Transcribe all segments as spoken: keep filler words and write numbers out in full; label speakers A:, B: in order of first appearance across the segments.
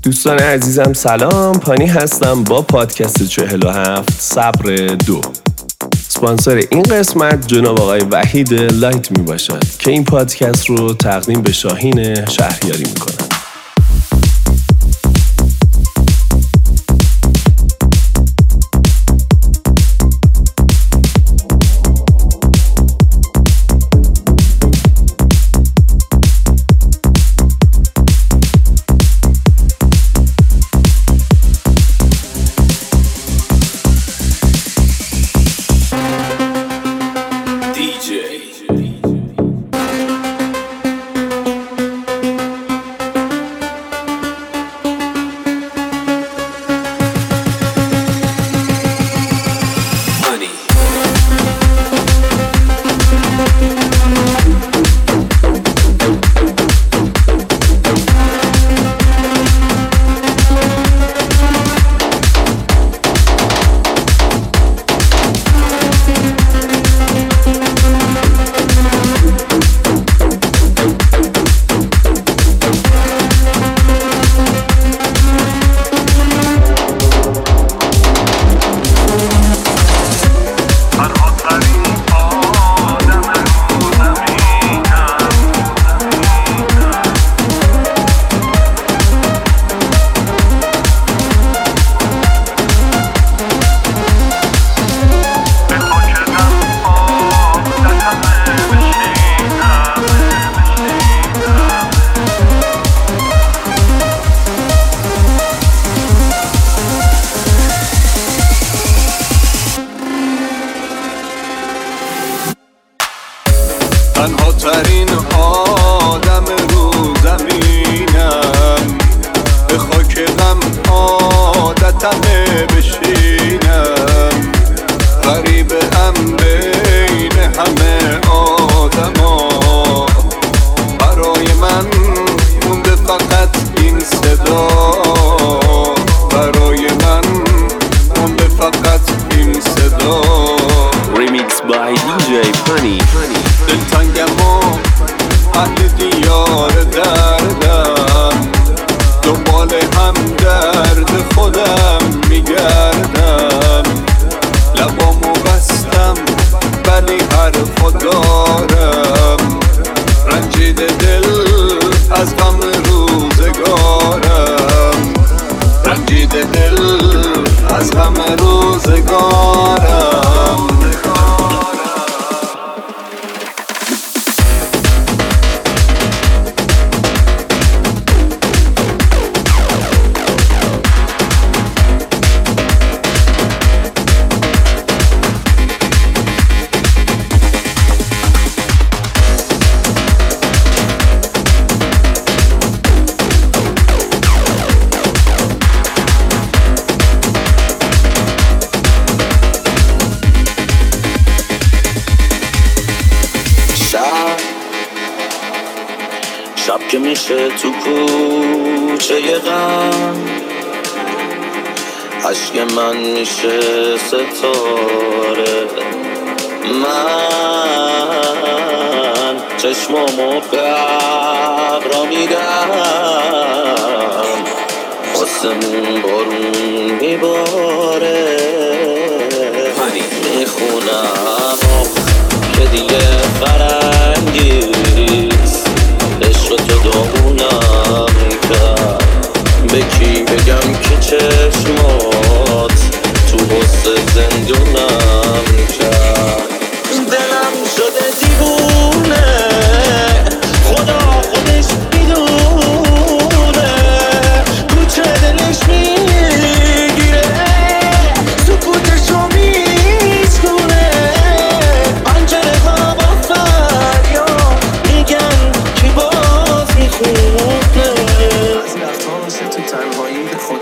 A: دوستان عزیزم سلام، پانی هستم با پادکست چهل و هفت صبر دو. اسپانسر این قسمت جناب آقای وحید لایت می باشد که این پادکست رو تقدیم به شاهین شهریاری می کنم.
B: تنها ترین آدم رو زمینم، به خاک غم عادتمه بشینم، غریبم بین همه آدما، برای من مونده فقط این صدا، برای من مونده فقط این صدا.
A: Remix by دی جی پانی.
B: دلتنگم و اهل دیار دردم، دنبال هم درد خودم میگردم، لبامو بستم ولی حرفا دارم، رنجیده دل از غم روزگارم، رنجیده دل از غم روزگارم.
C: شب که میشه تو کوچه غم، عشق من میشه ستاره، من چشمامو ببرا میدم، آسمون بارون میباره، میخونم که دیگه فرنگیست، عشق تو داغونم کرد، به کی بگم که چشمات تو حسن زندونم کرد، دلم شده دیوونه، خدا خودش میدونه، کوچه دلش میگیره، سکوتشو میشکونه، پنجره ها با فریاد میگن کی باز میخونه، از وقتا واسه تو تنهایی به خود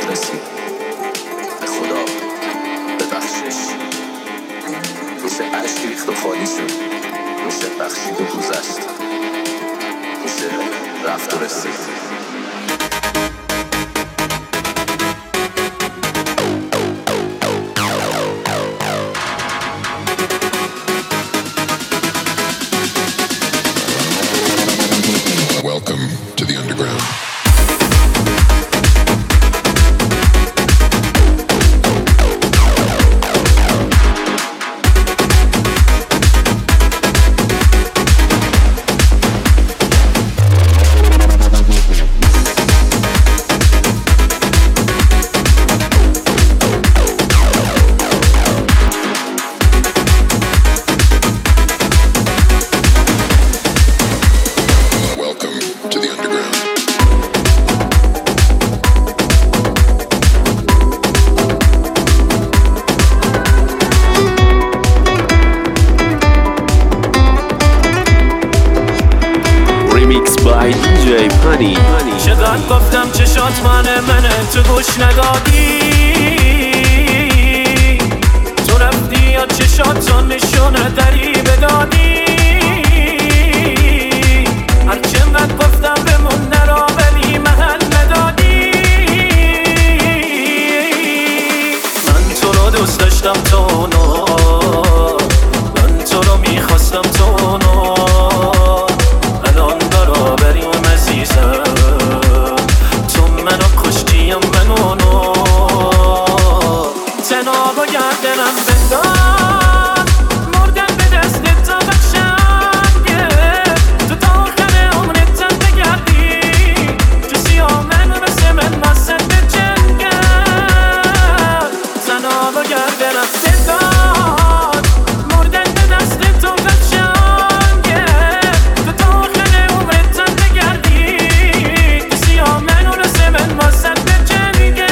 D: چقدر گفتم چشات منه منه تو گوش ندادی تو رفتی یا چشات تو نشونه دری بدادی هر چقدر گفتم بمون نرا ولی محل ندادی من تو رو دوست داشتم تو نو من تو رو میخواستم تو نو الان برابریم عزیزم تو منو کشتیم منو نو تناب و گردنم بنداز مردم به دست تا بخشنگه تو تا آخر عمرت هم بگردی تو سیاه من مثل من واسه به جنگم تناب و گردنم بنداز مردم به دست تا بخشنگه تو تا آخر عمرت هم بگردی تو سیاه من مثل من واسه به جنگم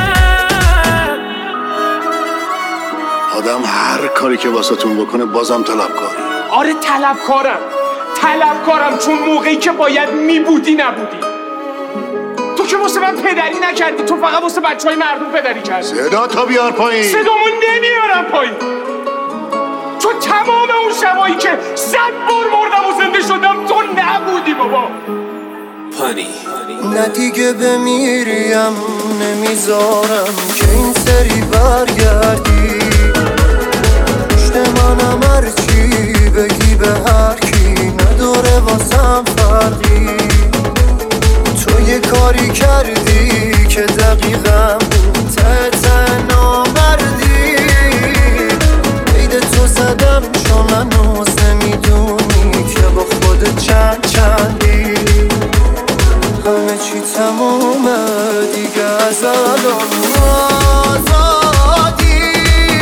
E: آدم هر کاری که واسهتون بکنه بازم طلبکاره.
F: آره طلبکارم طلبکارم چون موقعی که باید میبودی نبودی. تو که واسه من پدری نکردی، تو فقط واسه بچه های مردم پدری کردی.
E: صدا تا بیار پایین.
F: صدامو نمیارم پایین. تو تمام اون شبایی که صد بار مردم و زنده شدم تو نبودی بابا.
C: پانی
G: نه دیگه بمیریم نمیذارم که این سری برگردی پشت منم هرچی بگی به هر کی نداره واسم فرقی تو یه کاری کردی که دقیقم بود ته ته نامردی عید تو زدم چون هنوز نمیدونی که با خودت چند چندی همه چی تمومه دیگه از الان آزادی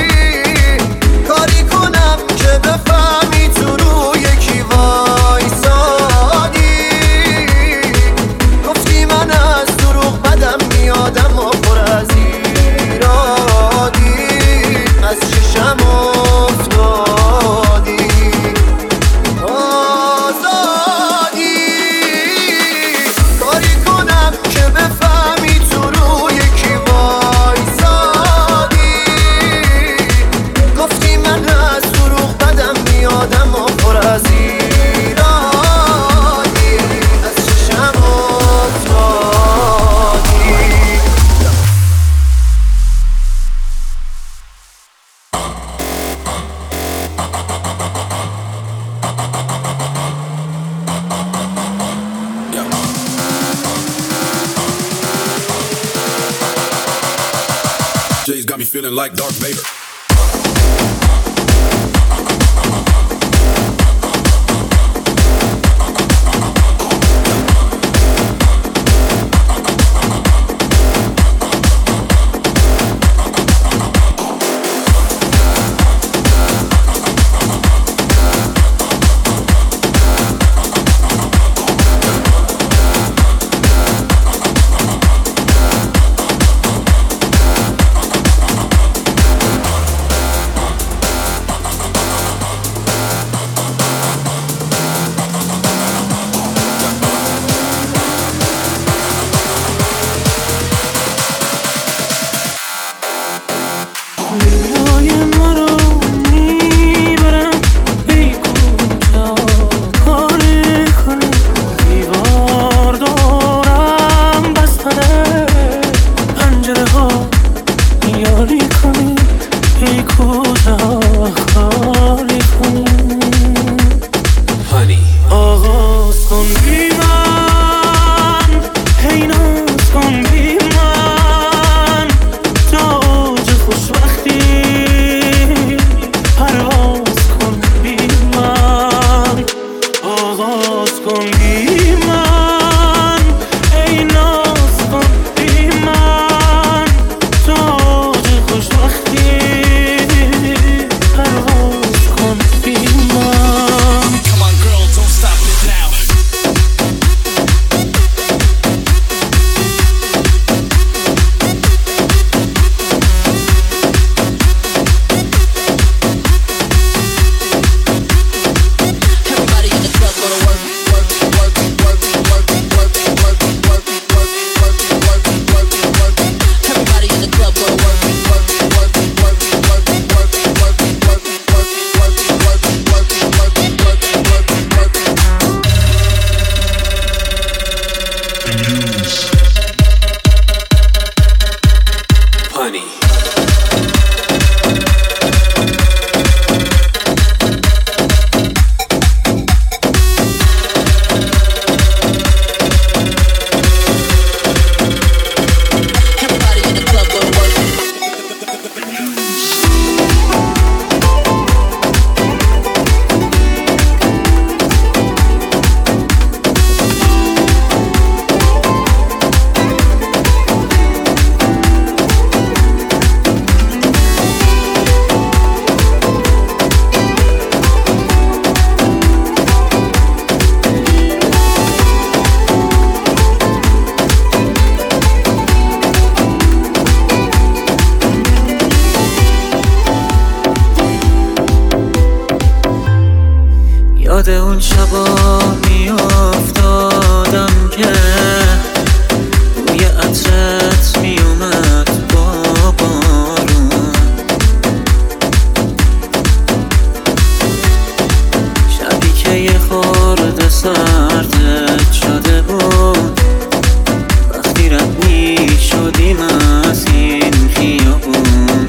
G: کاری کنم که بفهمی تو روی کی وایسادی گفتی من از دروغ بدم میادم و پر از ایرادی از چشم افتادی آزادی کاری کنم که بفهمی تو روی کی وایسادی گفتی من از دروغ بدم میادم و پر از ایرادی از چشم افتادی
H: Jay's got me feeling like Darth Vader.
A: هانی.
I: یاد اون شبا می افتادم که بوی عطرت می اومد با بارون، شبی که یه خورده سردت شده بود وقتی رد می شدیم از این خیابون.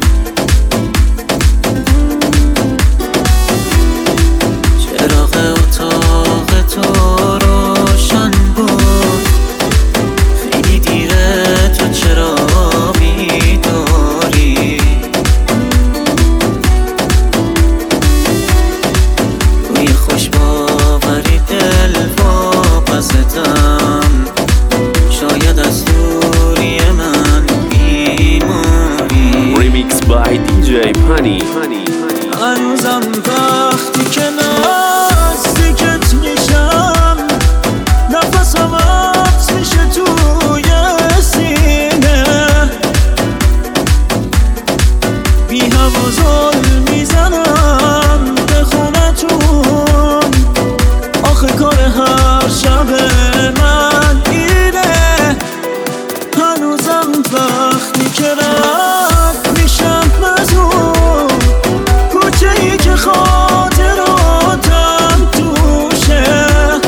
D: هنوزم وقتی که نزدیکت میشم نفسم حبس میشه توی سینه، بی هوا زل میزنم به خونتون، آخه کار هر شب من اینه. هنوزم وقتی که رد میشم مزون کوچه‌ای که خاطراتم توشه،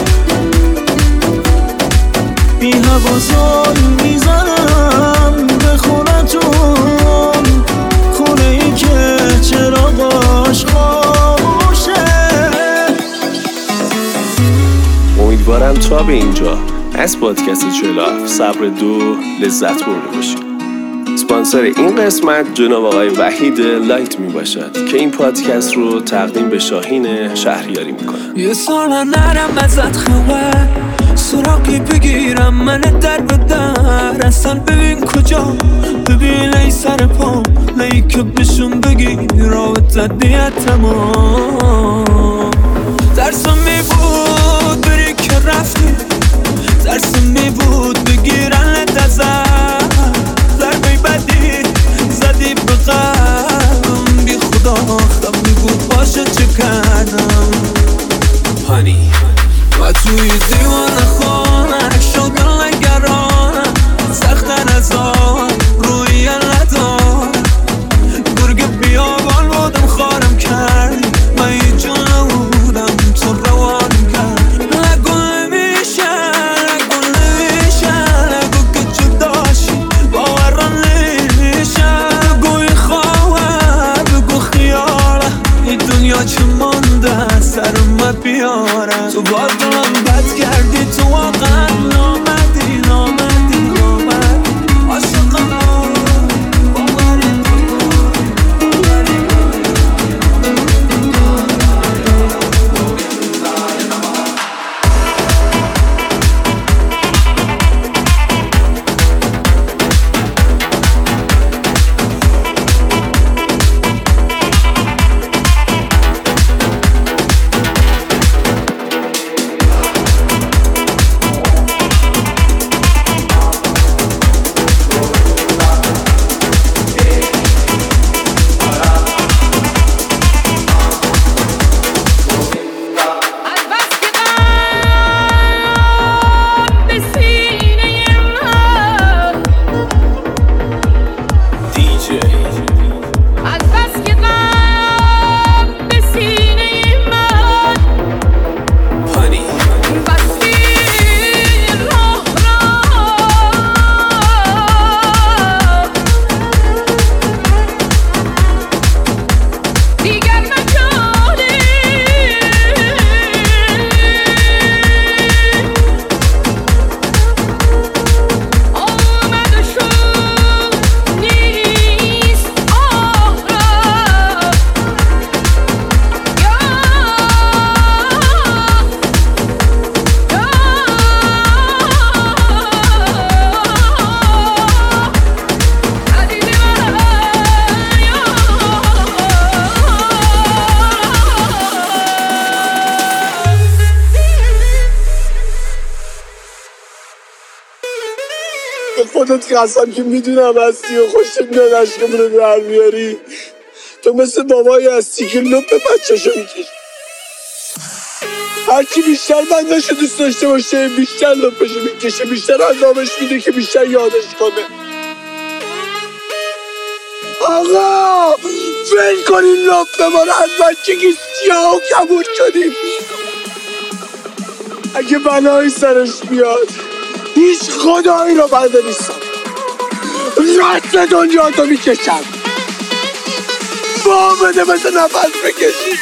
D: بی هوا زل میزنم به خونتون، خونه‌ای که چراغاش خاموشه.
A: امیدوارم تا به اینجا از پادکست چهل و هفت صبر دو لذت برده باشید. اسپانسر این قسمت جناب آقای وحید لایت می باشد که این پادکست رو تقدیم به شاهین شهریاری میکنه.
D: یه سال نرم ازت خبر سراغی بگیرم من در به در، اصلا ببین کجا، ببین ای سر پا لی که بشون بگی رابطه دیت تمام. ترسم می بود بری که رفتی، ترسم می بود بگیرن ازت، ضربه بدی زدی به قلبم، بی خدا خمی بود باشه چه کردم.
A: هانی
D: و توی دیوان خانه شدن نگرانم، سختن از آن روی ندارم، گرگ بیابان بودم خارم کردی، من یه جا نبودم تو روان کرد. نگو نمیشه نگو نمیشه نگو که
E: خودت قسم که میدونم هستی و خوشت میاد عشقمون رو در میاری. تو مثل بابایی هستی که لپ بچه‌شو میکشی. هرچی بیشتر بنداشو دوست داشته باشه بیشتر لپشو میکشه، بیشتر عذابش میده که بیشتر یادش کنه. آقا فیل کنین لپ ما رو از بچگی سیاه و کبود شدیم. اگه بلایی سرش بیاد هیچ خدایی رو بنده نیستم، رد دنیا تو میکشم. با بده مثل نفس بکشی.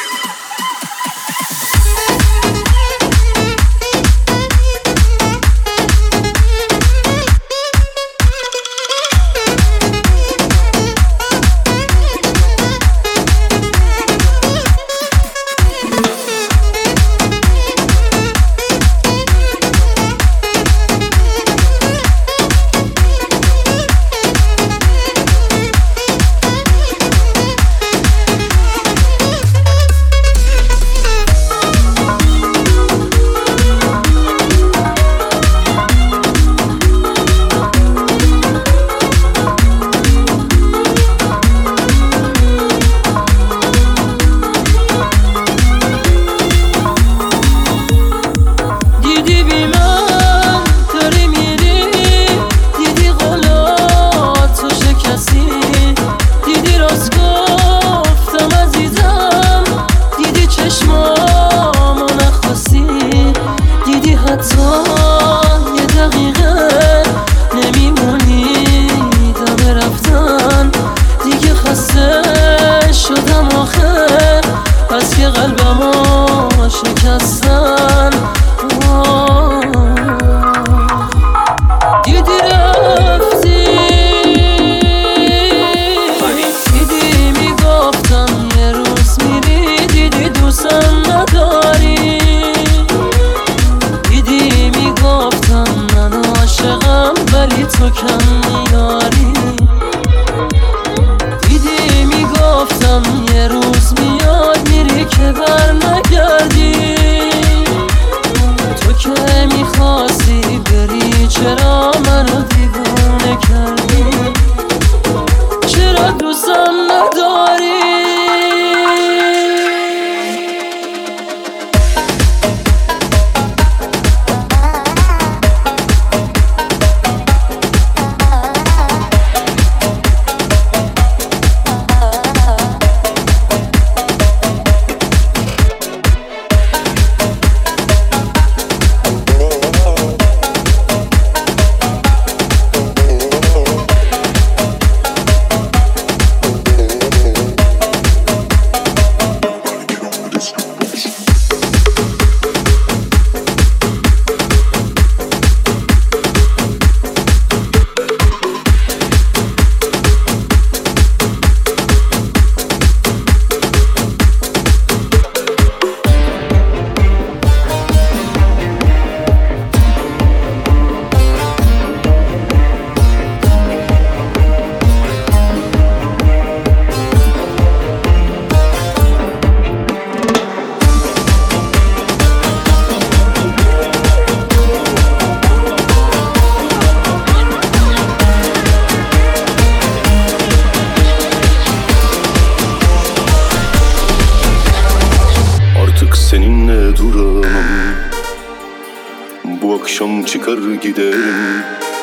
J: akşam çıkar giderim,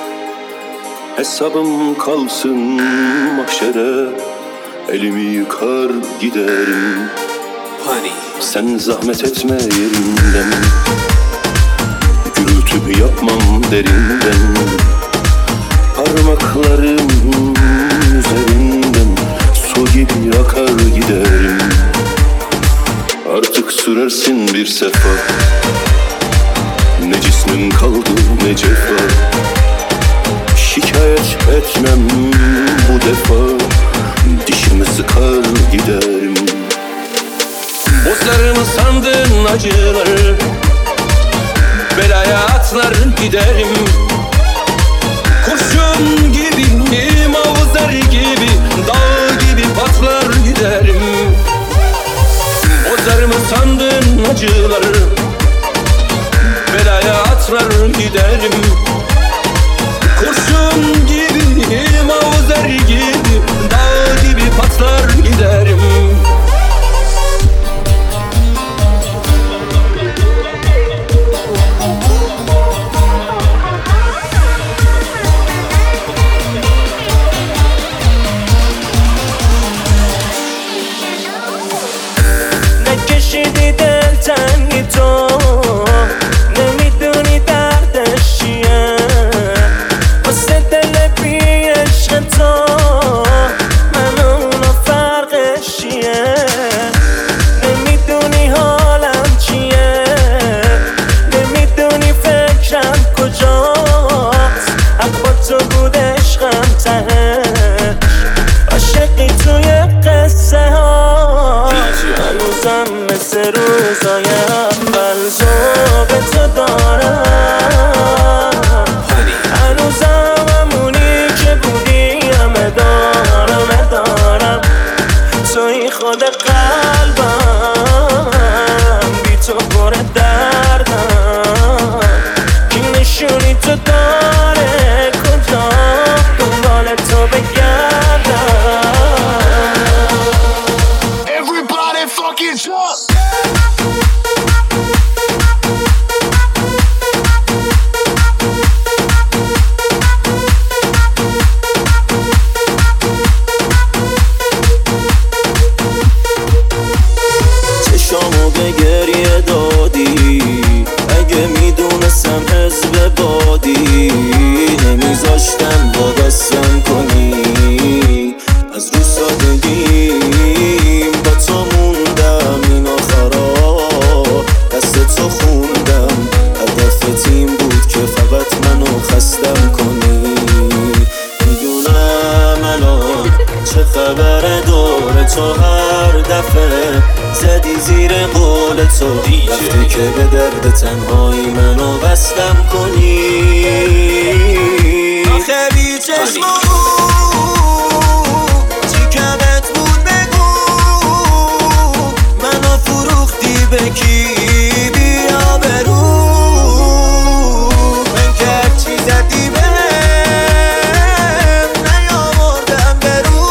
J: hesabım kalsın mahşere, elimi yıkar giderim. Sen zahmet etme yerimden, gürültü yapmam derinden, parmaklarım üzerinden su gibi akar giderim. Artık sürersin bir sefa, ne cismin kaldı ne cefa. Şikayet etmem bu defa, dişimi sıkar giderim. Bozlarımı sandın acıları, belaya atlar giderim. Kurşun gibi, mavzer gibi, dağ gibi patlar giderim. Bozlarımı sandın acıları, belaya atlar giderim. Kurşun gibi
K: تو من اونا فرقش چیه نمیدونی حالم چیه نمیدونی فکرم کجاست حق با تو بود عشقم تهش عاشقی توی قصه ها هنوزم مثل روزای اول ذوق تو دارم هنوزم همونی که بودی همه دارم دارم توی خود قلبم بی تو پر دردم کی نشونی تو داره کجا دنبال تو بگردم
E: Everybody fucking jump!
K: چشامو به گریه دادی اگه میدونستم حزب بادی نمیذاشتم وابستم کنی از رو سادگیم با تو موندم این آخرا دست تو خوندم هدف تیم بود که فقط منو خستم کنی میدونم الان چه خبره دور تو هر دفعه زدی زیر قول تو وقتی که به درد تنهایی منو بستم کنی آخه بی چشم چی کمت بود بگو منو فروختی به کی بیا برو من که چی زدی بهم نیاوردم برو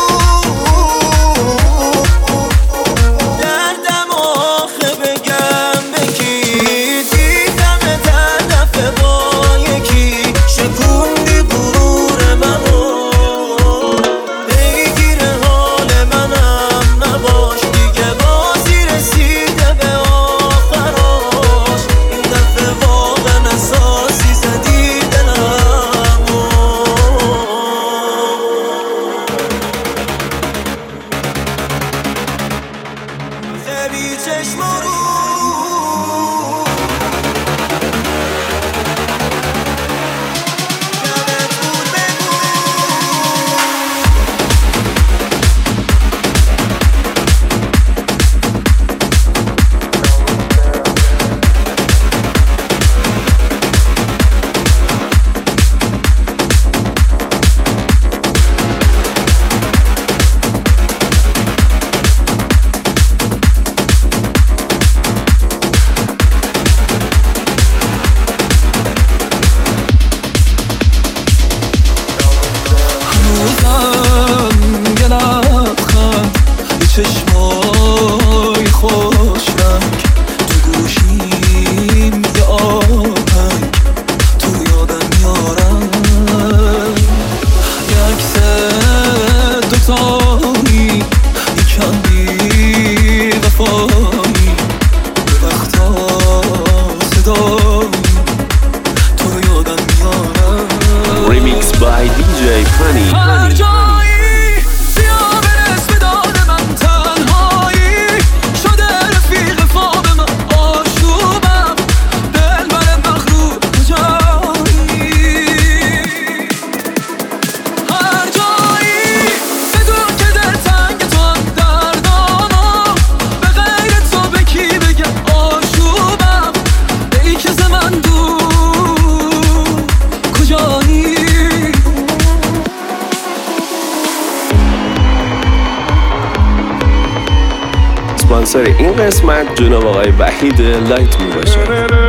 K: دردم آخه بگم بکی دیدم تن دفعه با یکی شکوندی غرور منو پیگیر حال منم نباش دیگه بازی رسیده به آخراش این دفعه واقعا اساسی زدی دلمو خبی چشم رو کمت بود بگو
J: هنوزم یه لبخند یه چشمای خوش رنگ تو گوشیم یه آهنگ تو یادم میارم یه عکس دوتایی یکم بی وفایی یه وقتا صدایی تو یادم میارم
A: Remix by دی جی Funny.
J: هر جایی بیا برس به داد من تنهایی شده رفیق خواب من آشوبم دل بر مغرور کجایی هر جایی بدون که دل تنگ تو هم دردامو به غیر تو به کی بگم آشوبم ای که ز من دور کجایی
A: اسپانسر این قسمت جناب آقای وحید لایت می باشه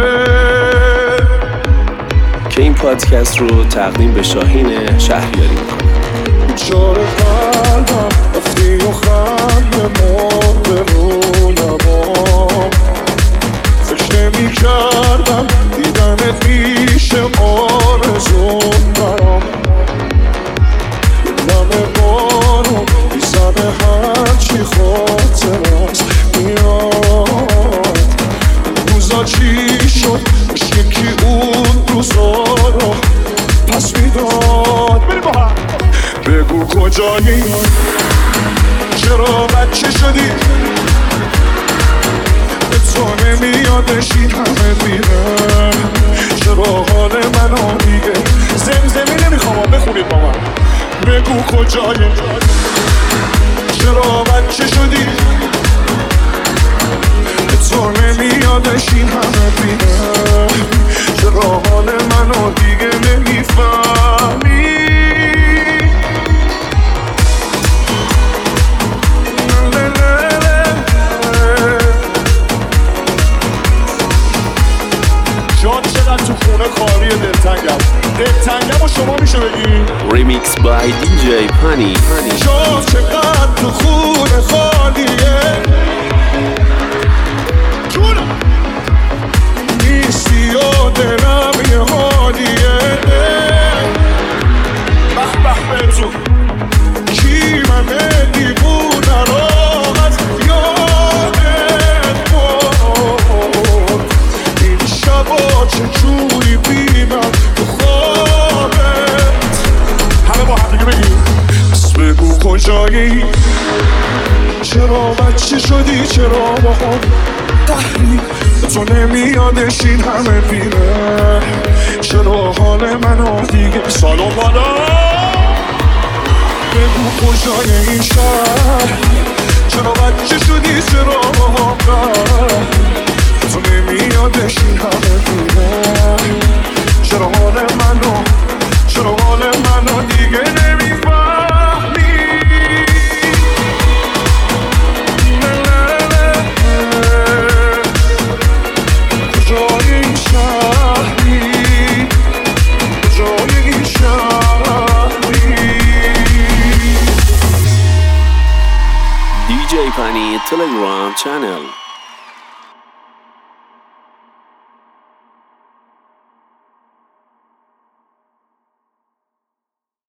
A: که این پادکست رو تقدیم به شاهین شهریاری میکنه.
E: جار قلبم رفتی و خند مرده رو لبام فکر نمی کردم دیدنت میشه آرزون برام نمه بارون بیزنه هرچی خاطر است میاد روزا چی شد مثل یکی اون روزا رو پس میداد بگو کجایی؟ چرا بچه شدی؟ به تو نمیادش این همه میره. چرا حال منو دیگه زمزمی نمیخوام بخونید با من. بگو کجایی؟ چرا بچه شدی؟ به تو نمیادش این همه میره. چرا حال منو دیگه نمیفهمی؟ جان چقدر تو خونه کاری دلتنگم. دلتنگم و شما میشه بگی
A: ریمیکس بای دی جی پانی.
E: جان چقدر تو خونه خالیه. جونم نیستی و دلم یه حالیه. به به به تو کی منه دیوونه رو از یادت برد. این شبا چجوری بیمم تو خوابت. همه با هم دیگه بگیم بس بگو کجایی؟ چرا بچه شدی؟ چرا با خود قهری؟ تو نمیادش این همه بیره. چرا حال منو دیگه سالون بالا؟ بگو کجای این شهر؟ چرا بچه شدی؟ چرا با قهر؟ تو نمیادش این همه بیره. چرا حال منو چرا حال منو دیگه نمیفهمی؟ کجای این شهری؟ کجای این شهری؟
A: دی جی پانی تلگرام چنل.